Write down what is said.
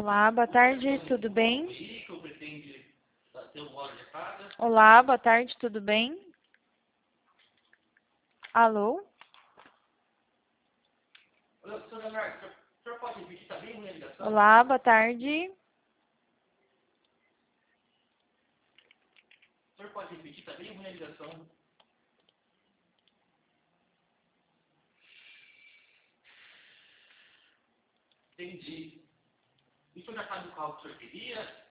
Olá, boa tarde, tudo bem? Olá, boa tarde, tudo bem? Alô? Olá, boa tarde. O senhor pode repetir, está bem ruim a ligação. Entendi. E o senhor já sabe qual que o senhor queria?